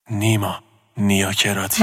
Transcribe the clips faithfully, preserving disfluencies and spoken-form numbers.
نیما نیاکراتی.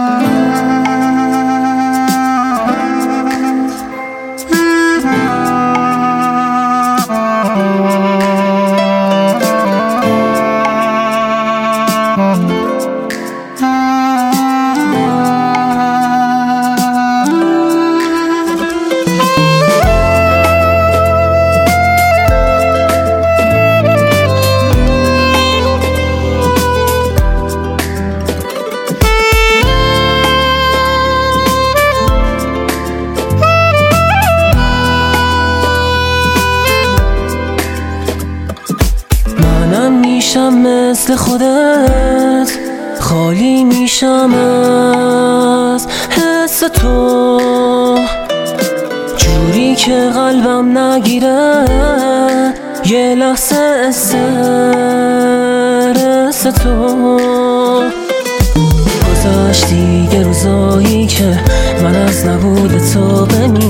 منم میشم مثل خودت، خالی میشم از حس تو، جوری که قلبم نگیره یه لحظه استرس تو. گذشت دیگه روزایی که من از نبود تو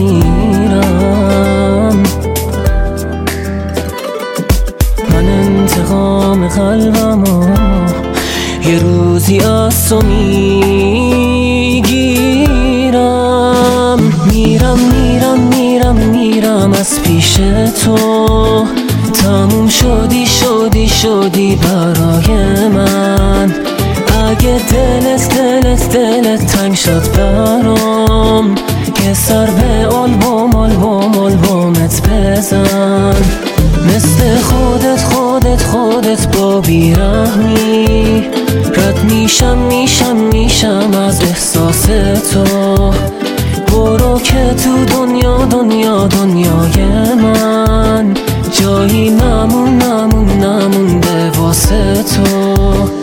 بمیرم، من انتقام قلبمو یه روزی از تو میگیرم. میرم میرم میرم میرم از پیش تو، تموم شدی شدی شدی برای من. اگه دلت دلت دلت تنگ شد برام، یه سر به آلبوم آلبوم آلبومت بزن. مثل خودت خودت خودت با بیرحمی رد میشم میشم میشم از احساس تو. برو که تو دنیا دنیا دنیای من جایی نمون نمون نمونده واسه تو.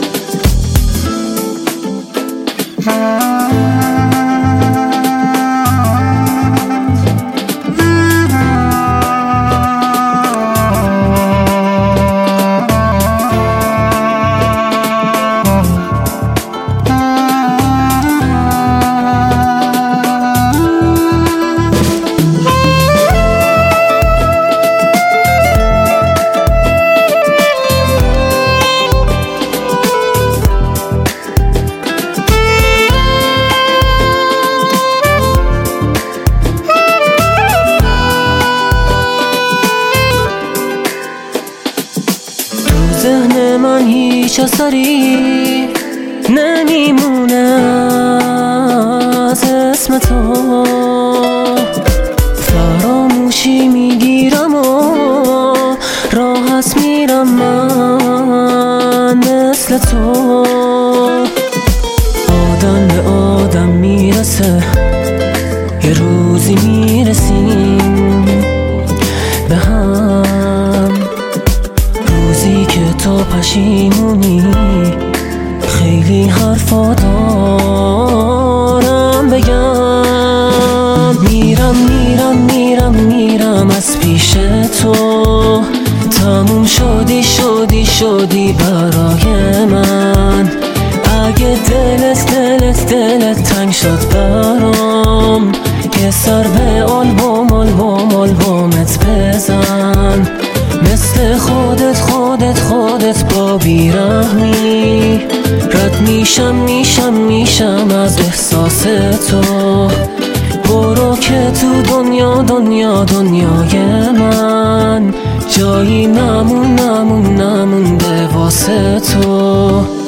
ذهن من هیچ اثری نمیمونه از اسم تو، فراموشی میگیرم و راحت میرم من مثل تو. آدم به آدم میرسه، یه روزی میرسیم به هم، روزی که تو پشیمونی خیلی حرفا دارم بگم. میرم میرم میرم میرم از پیش تو، تموم شدی شدی شدی برای من. اگه دلت دلت دلت تنگ شد برام، یه سر به آلبوم آلبوم آلبومت بزن. مثل خودت خودت خودت با بیرحمی رد میشم میشم میشم از احساس تو. برو که تو دنیا دنیا دنیای من جایی نمون نمون نمونده واسه تو.